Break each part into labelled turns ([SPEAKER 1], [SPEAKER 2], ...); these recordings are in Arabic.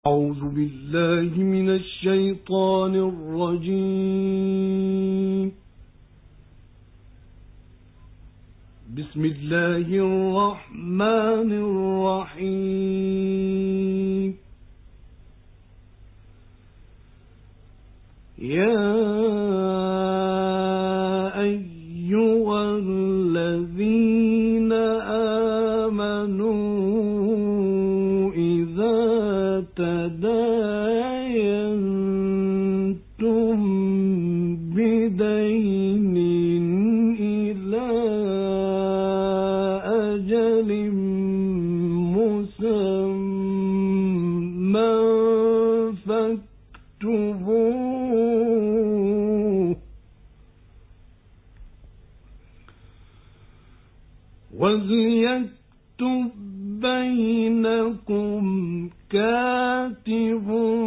[SPEAKER 1] أعوذ بالله من الشيطان الرجيم. بسم الله الرحمن الرحيم. يا أيها الذين آمنوا إذا تداينتم بدين إلى أجل مسمى فاكتبوه، وليكتب بينكم كاتب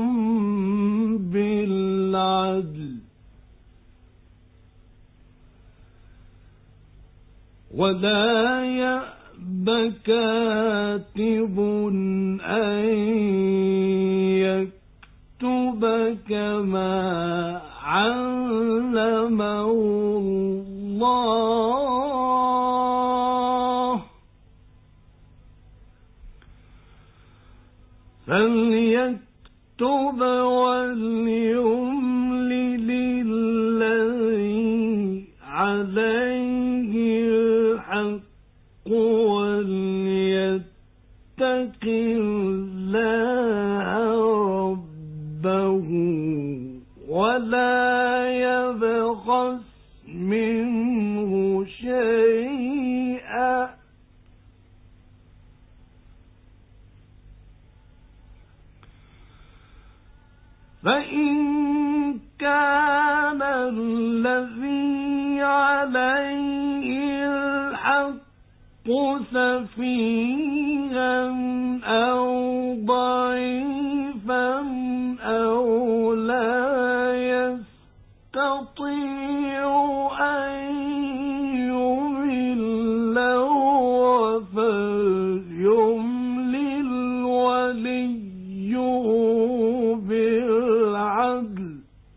[SPEAKER 1] بالعدل، ولا يأب كاتب أن يكتب كما علمه الله، فليكتب وليملل الذي عليه الحق وليتق الله ربه ولا يبخس منه شيئا، فإن كان الذي عليه الحق سفيها أو ضعيفا أو لا يستطيع أن يمل فليملل وليه بالعدل،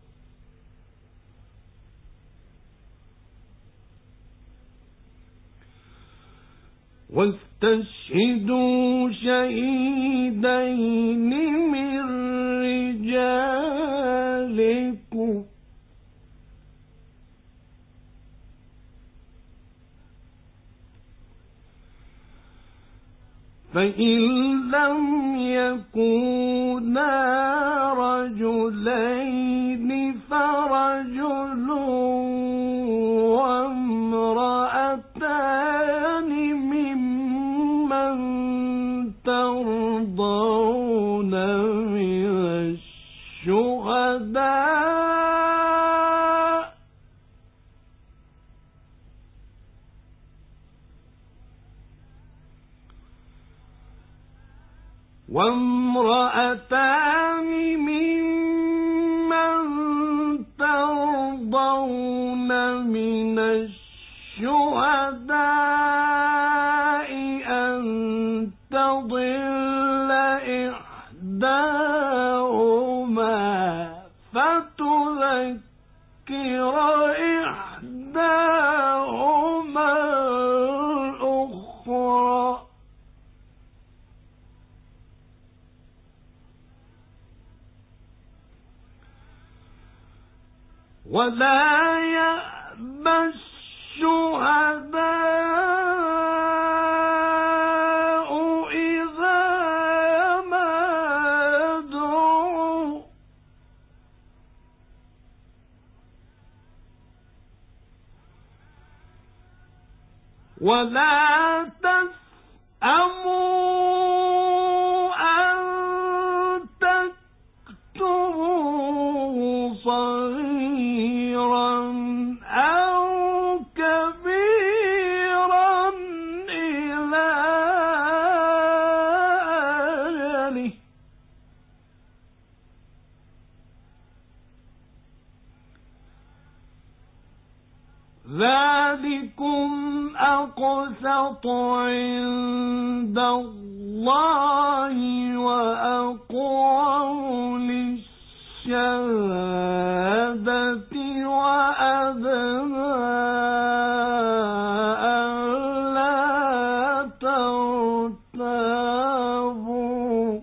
[SPEAKER 1] واستشهدوا شهيدين من رجالكم، فإن لم يكونا رجلين فرجل وامرأتان ممن ترضون من الشهداء من الشهداء أن تضل إحداهما فتذكر إحداهما الأخرى، ولا يأبى الشهداء إذا ما دعوا، ولا تسأموا أن تكتبوه صغيرا أو كبيرا إلى أجله، ذلكم أقسط عند الله وأقوم الشهادة وأدنى ألا ترتابوا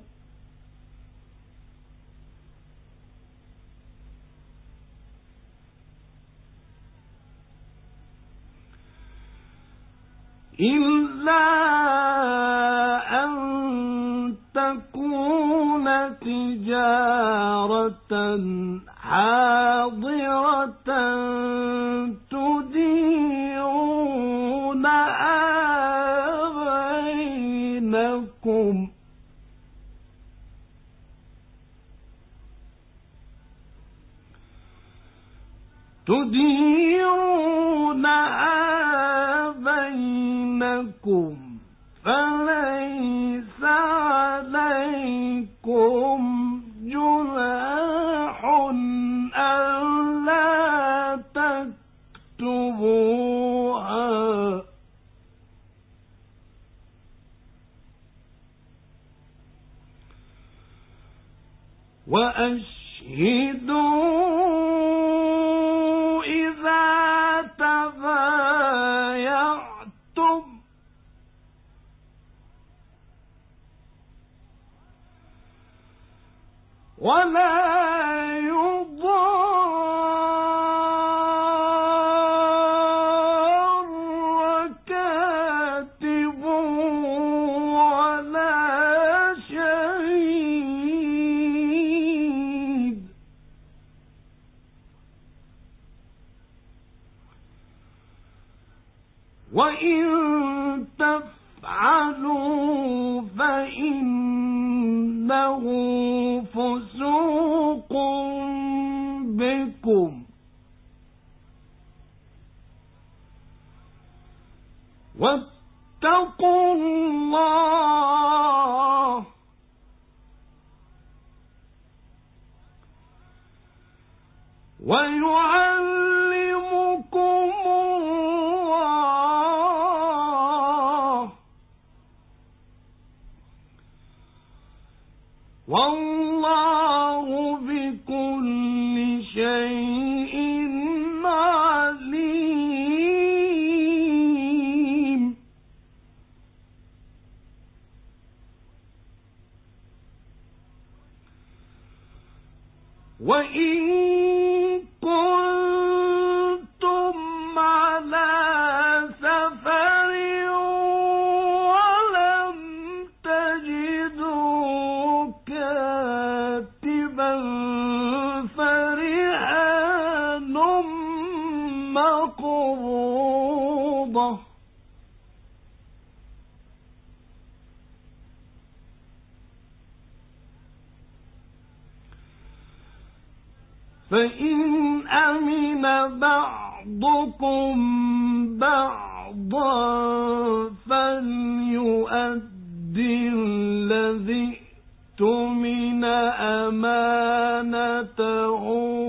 [SPEAKER 1] إلا أن تكون تجارة حاضرة تديرونها بينكم فليس عليكم جناح ألا تكتبوها وأشهدوا إذا تبايعتم ولا يضار كاتب ولا شهيد وإن تفعلوا فإنه فسوق بكم واتقوا الله ويعلمكم الله والله بكل شيء عليم وإن كنتم على سفر ولم تجدوا كاتبا فرهان مقبوضة فإن أمن بعضكم بعضا فليؤدي الذي اؤتمن أمانته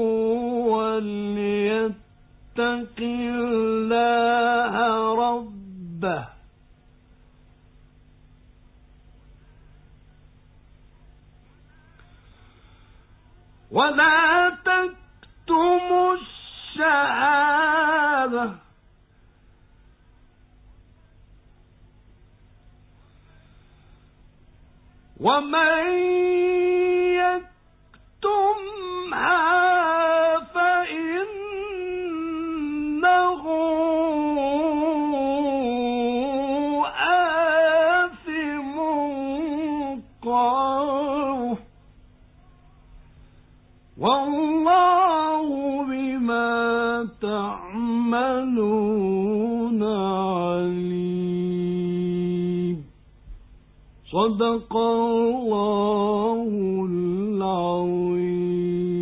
[SPEAKER 1] وليتق الله ربه ولا تكتموا الشهادة ومن يكتمها فإنه آثم قلبه والله بما تعملون عليم صدق الله العظيم